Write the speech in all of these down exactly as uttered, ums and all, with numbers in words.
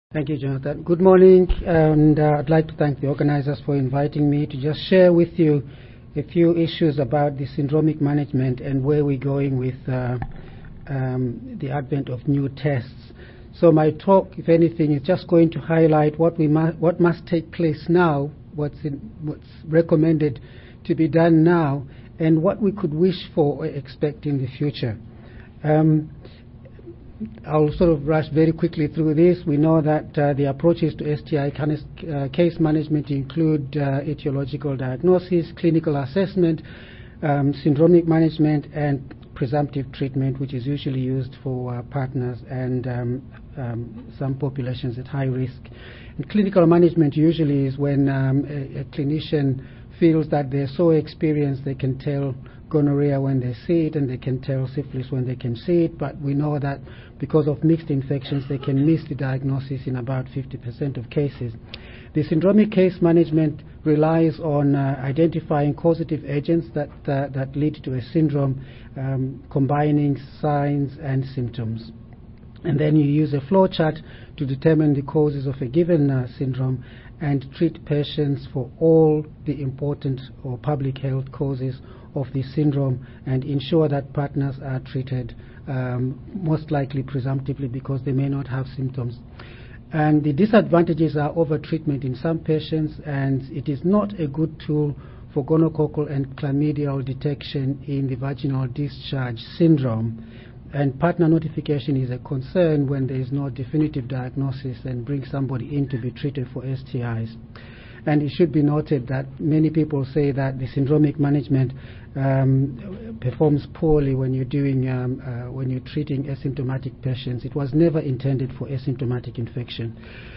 Thank you, Jonathan. Good morning, and uh, I'd like to thank the organizers for inviting me to just share with you a few issues about the syndromic management and where we're going with uh, um, the advent of new tests. So my talk, if anything, is just going to highlight what we mu what must take place now, what's, in, what's recommended to be done now, and what we could wish for or expect in the future. Um, I'll sort of rush very quickly through this. We know that uh, the approaches to S T I uh, case management include uh, etiological diagnosis, clinical assessment, um, syndromic management, and presumptive treatment, which is usually used for uh, partners and um, um, some populations at high risk. And clinical management usually is when um, a, a clinician feels that they're so experienced they can tell gonorrhea when they see it, and they can tell syphilis when they can see it, but we know that because of mixed infections they can miss the diagnosis in about fifty percent of cases. The syndromic case management relies on uh, identifying causative agents that, uh, that lead to a syndrome, um, combining signs and symptoms. And then you use a flow chart to determine the causes of a given uh, syndrome and treat patients for all the important or public health causes of the syndrome, and ensure that partners are treated um, most likely presumptively because they may not have symptoms. And the disadvantages are over-treatment in some patients, and it is not a good tool for gonococcal and chlamydial detection in the vaginal discharge syndrome. And partner notification is a concern when there is no definitive diagnosis and bring somebody in to be treated for S T Is. And it should be noted that many people say that the syndromic management um, performs poorly when you're doing um, uh, when you're treating asymptomatic patients. It was never intended for asymptomatic infection.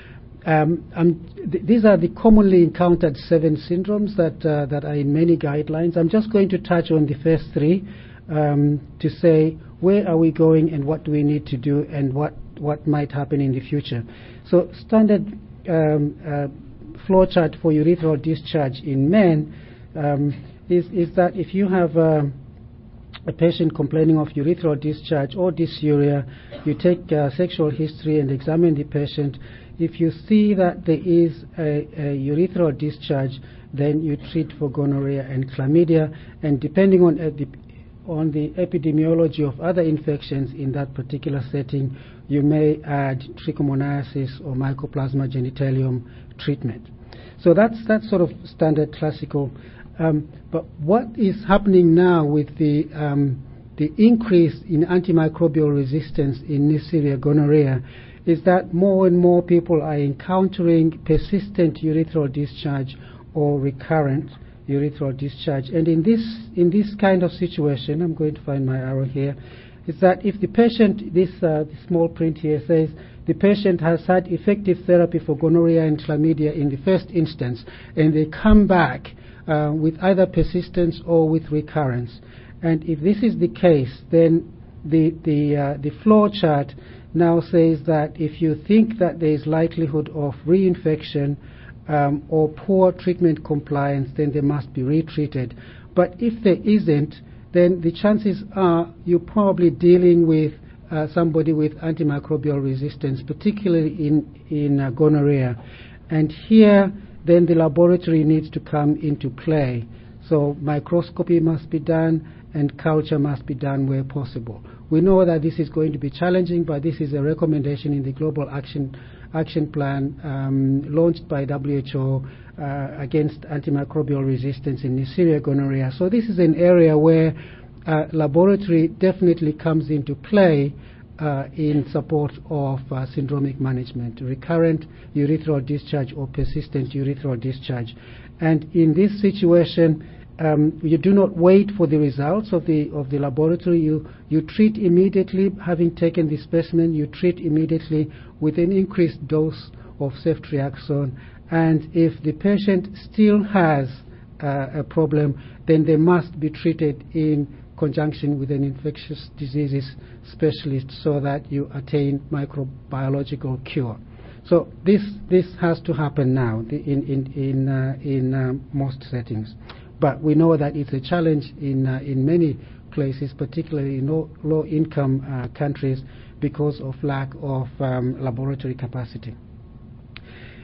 Um, um, th these are the commonly encountered seven syndromes that uh, that are in many guidelines. I'm just going to touch on the first three um, to say where are we going and what do we need to do and what what might happen in the future. So standard um, uh, flowchart for urethral discharge in men um, is, is that if you have uh, a patient complaining of urethral discharge or dysuria, you take uh, sexual history and examine the patient. If you see that there is a, a urethral discharge, then you treat for gonorrhea and chlamydia, and depending on uh, the on the epidemiology of other infections in that particular setting, you may add trichomoniasis or Mycoplasma genitalium treatment. So that's that's sort of standard classical. Um, but what is happening now with the um, the increase in antimicrobial resistance in Neisseria gonorrhea is that more and more people are encountering persistent urethral discharge or recurrent urethral discharge. And in this in this kind of situation, I'm going to find my arrow here, is that if the patient, this uh, the small print here says, the patient has had effective therapy for gonorrhea and chlamydia in the first instance, and they come back uh, with either persistence or with recurrence. And if this is the case, then the the uh, the flow chart now says that if you think that there is likelihood of reinfection um, or poor treatment compliance, then they must be retreated. But if there isn't, then the chances are you're probably dealing with uh, somebody with antimicrobial resistance, particularly in, in uh, gonorrhea. And here, then the laboratory needs to come into play. So microscopy must be done, and culture must be done where possible. We know that this is going to be challenging, but this is a recommendation in the Global Action Action Plan um, launched by W H O uh, against antimicrobial resistance in Neisseria gonorrhea. So this is an area where uh, laboratory definitely comes into play uh, in support of uh, syndromic management, recurrent urethral discharge or persistent urethral discharge. And in this situation, Um, you do not wait for the results of the of the laboratory. You you treat immediately. Having taken the specimen, you treat immediately with an increased dose of ceftriaxone. And if the patient still has uh, a problem, then they must be treated in conjunction with an infectious diseases specialist so that you attain microbiological cure. So this this has to happen now in in in uh, in uh, most settings. But we know that it's a challenge in uh, in many places, particularly in low, low-income uh, countries, because of lack of um, laboratory capacity.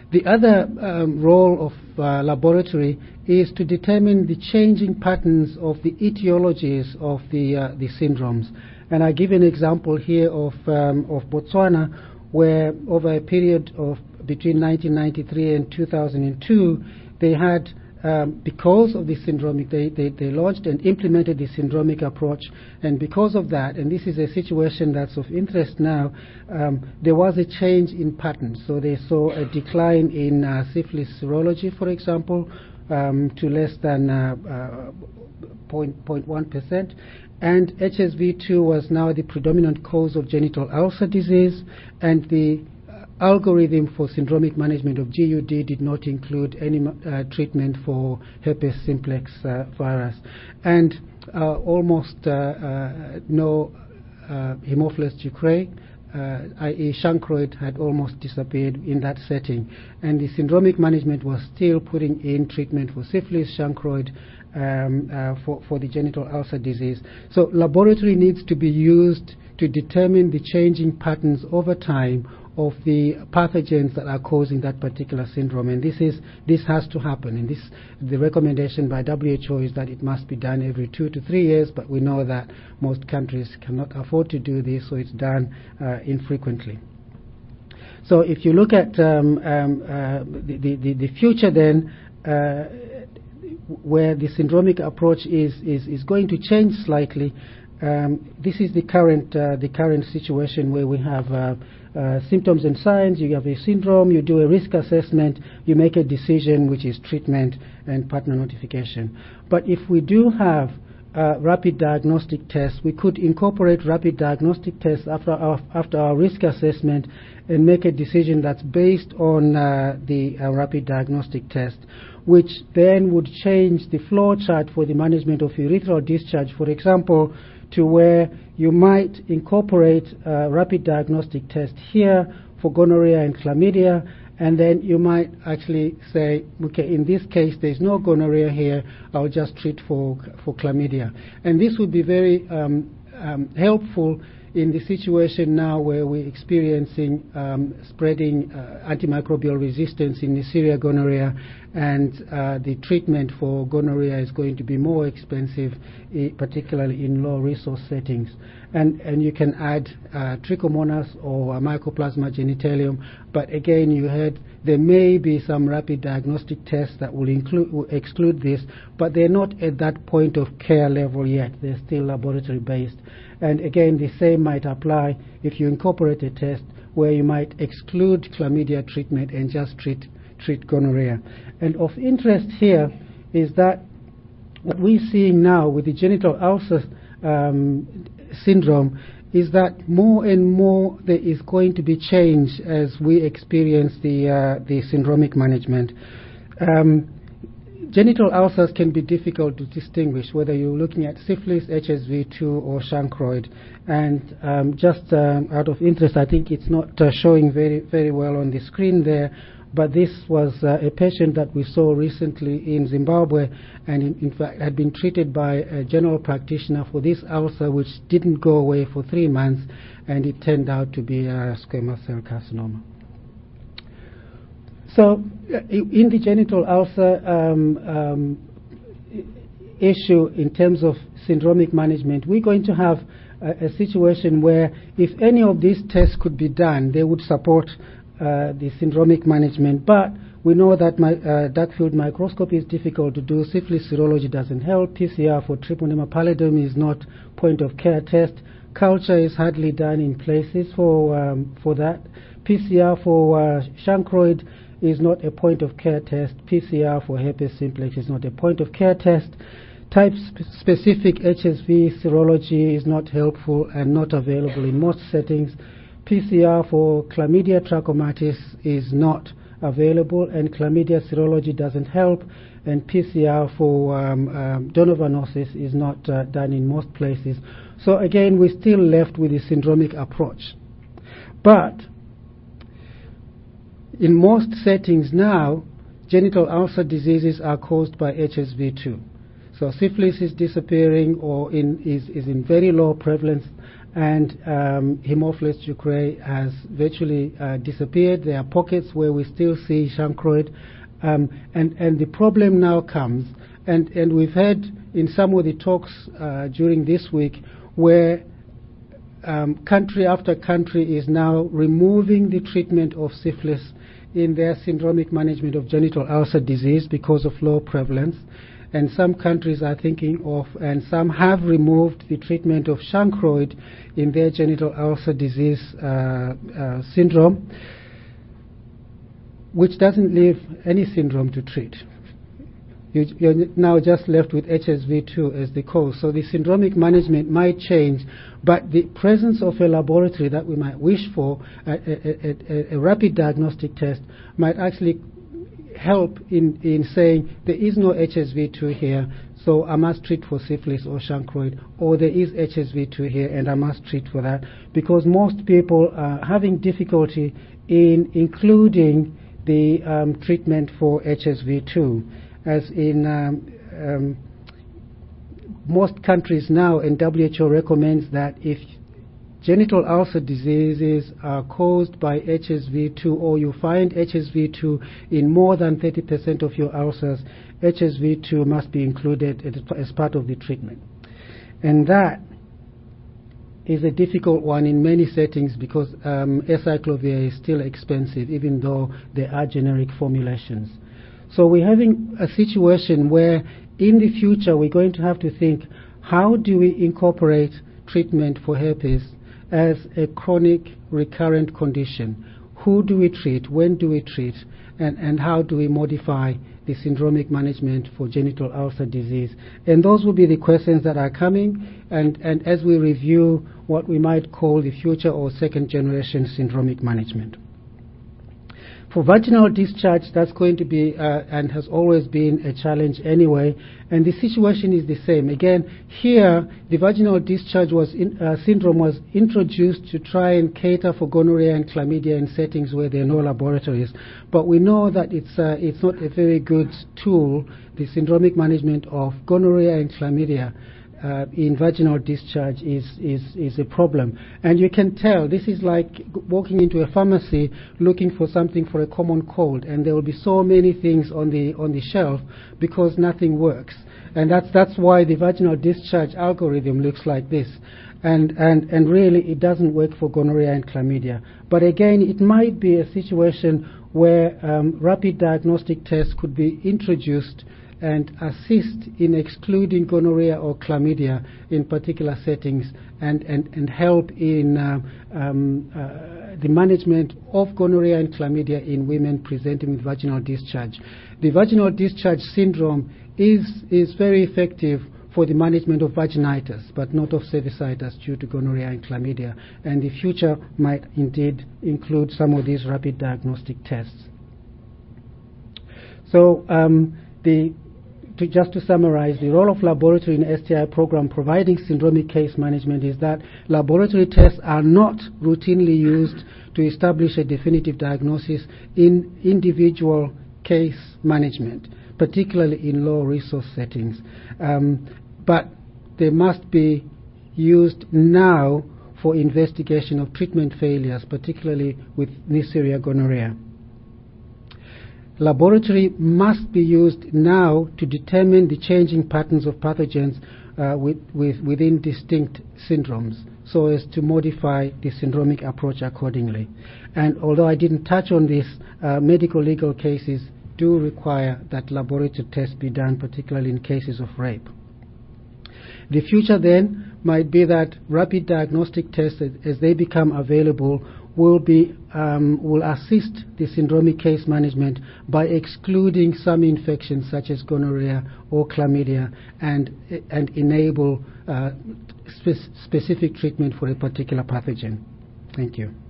The other um, role of uh, laboratory is to determine the changing patterns of the etiologies of the, uh, the syndromes. And I give an example here of, um, of Botswana, where over a period of between nineteen ninety-three and two thousand two, they had, um, because of the syndromic, they, they, they launched and implemented the syndromic approach, and because of that, and this is a situation that's of interest now, um, there was a change in patterns. So they saw a decline in uh, syphilis serology, for example, um, to less than uh, uh, zero point zero one percent. And H S V two was now the predominant cause of genital ulcer disease, and the uh, algorithm for syndromic management of G U D did not include any uh, treatment for herpes simplex uh, virus, and uh, almost uh, uh, no uh, Haemophilus ducrei, uh, that is chancroid, had almost disappeared in that setting, and the syndromic management was still putting in treatment for syphilis, chancroid, Um, uh, for, for the genital ulcer disease. So laboratory needs to be used to determine the changing patterns over time of the pathogens that are causing that particular syndrome, and this is this has to happen. And this, the recommendation by W H O is that it must be done every two to three years, but we know that most countries cannot afford to do this, so it's done uh, infrequently. So if you look at um, um, uh, the, the, the future then, uh, where the syndromic approach is, is, is going to change slightly. Um, this is the current, uh, the current situation where we have uh, uh, symptoms and signs. You have a syndrome, you do a risk assessment, you make a decision, which is treatment and partner notification. But if we do have uh, rapid diagnostic tests, we could incorporate rapid diagnostic tests after our, after our risk assessment and make a decision that's based on uh, the uh, rapid diagnostic test, which then would change the flow chart for the management of urethral discharge, for example, to where you might incorporate a rapid diagnostic test here for gonorrhea and chlamydia, and then you might actually say, okay, in this case there's no gonorrhea here, I'll just treat for, for chlamydia. And this would be very um, um, helpful in the situation now where we're experiencing um, spreading uh, antimicrobial resistance in Neisseria gonorrhea, and uh, the treatment for gonorrhea is going to be more expensive, I, particularly in low resource settings. And, and you can add uh, Trichomonas or uh, Mycoplasma genitalium, but again, you heard there may be some rapid diagnostic tests that will, include, will exclude this, but they're not at that point of care level yet. They're still laboratory based. And again, the same might apply if you incorporate a test where you might exclude chlamydia treatment and just treat, treat gonorrhea. And of interest here is that what we're seeing now with the genital ulcer um, syndrome is that more and more there is going to be change as we experience the, uh, the syndromic management. Um, Genital ulcers can be difficult to distinguish whether you're looking at syphilis, H S V two, or chancroid. And um, just um, out of interest, I think it's not uh, showing very, very well on the screen there, but this was uh, a patient that we saw recently in Zimbabwe, and in, in fact had been treated by a general practitioner for this ulcer, which didn't go away for three months, and it turned out to be a squamous cell carcinoma. So, uh, in the genital ulcer um, um, issue, in terms of syndromic management, we're going to have a, a situation where if any of these tests could be done, they would support uh, the syndromic management. But we know that my, uh, dark field microscopy is difficult to do. Syphilis serology doesn't help. P C R for Treponema pallidum is not point of care test. Culture is hardly done in places for um, for that. P C R for uh, chancroid is not a point of care test. P C R for herpes simplex is not a point of care test. Type sp specific H S V serology is not helpful and not available in most settings. P C R for chlamydia trachomatis is not available, and chlamydia serology doesn't help, and P C R for um, um, donovanosis is not uh, done in most places. So again, we're still left with the syndromic approach. But in most settings now, genital ulcer diseases are caused by H S V two. So syphilis is disappearing or in, is, is in very low prevalence. and um, Haemophilus ducreyi has virtually uh, disappeared. There are pockets where we still see chancroid, um, and, and the problem now comes, and, and we've heard in some of the talks uh, during this week where um, country after country is now removing the treatment of syphilis in their syndromic management of genital ulcer disease because of low prevalence. And some countries are thinking of, and some have removed the treatment of chancroid in their genital ulcer disease uh, uh, syndrome, which doesn't leave any syndrome to treat. You, you're now just left with H S V two as the cause. So the syndromic management might change, but the presence of a laboratory that we might wish for, a, a, a, a rapid diagnostic test, might actually help in, in saying there is no H S V two here, so I must treat for syphilis or chancroid, or there is H S V two here and I must treat for that, because most people are having difficulty in including the um, treatment for H S V two. As in um, um, most countries now, and W H O recommends that if genital ulcer diseases are caused by H S V two, or you find H S V two in more than thirty percent of your ulcers, H S V two must be included as part of the treatment. And that is a difficult one in many settings because um, acyclovir is still expensive, even though there are generic formulations. So we're having a situation where in the future we're going to have to think, how do we incorporate treatment for herpes as a chronic recurrent condition? Who do we treat? When do we treat? And, and how do we modify the syndromic management for genital ulcer disease? And those will be the questions that are coming, and, and as we review what we might call the future or second generation syndromic management. For vaginal discharge, that's going to be uh, and has always been a challenge anyway, and the situation is the same. Again, here the vaginal discharge was in, uh, syndrome was introduced to try and cater for gonorrhea and chlamydia in settings where there are no laboratories. But we know that it's uh, it's not a very good tool, the syndromic management of gonorrhea and chlamydia. Uh, in vaginal discharge is, is, is a problem. And you can tell, this is like walking into a pharmacy looking for something for a common cold, and there will be so many things on the, on the shelf because nothing works. And that's, that's why the vaginal discharge algorithm looks like this. And, and, and really it doesn't work for gonorrhea and chlamydia. But again, it might be a situation where um, rapid diagnostic tests could be introduced and assist in excluding gonorrhea or chlamydia in particular settings, and, and, and help in uh, um, uh, the management of gonorrhea and chlamydia in women presenting with vaginal discharge. The vaginal discharge syndrome is, is very effective for the management of vaginitis, but not of cervicitis due to gonorrhea and chlamydia, and the future might indeed include some of these rapid diagnostic tests. So um, the To just to summarize, the role of laboratory in S T I program providing syndromic case management is that laboratory tests are not routinely used to establish a definitive diagnosis in individual case management, particularly in low resource settings. Um, but they must be used now for investigation of treatment failures, particularly with Neisseria gonorrhea. Laboratory must be used now to determine the changing patterns of pathogens uh, with, with, within distinct syndromes, so as to modify the syndromic approach accordingly. And although I didn't touch on this, uh, medical legal cases do require that laboratory tests be done, particularly in cases of rape. The future then might be that rapid diagnostic tests, as, as they become available, will be um, will assist the syndromic case management by excluding some infections such as gonorrhea or chlamydia, and and enable uh, spe- specific treatment for a particular pathogen. Thank you.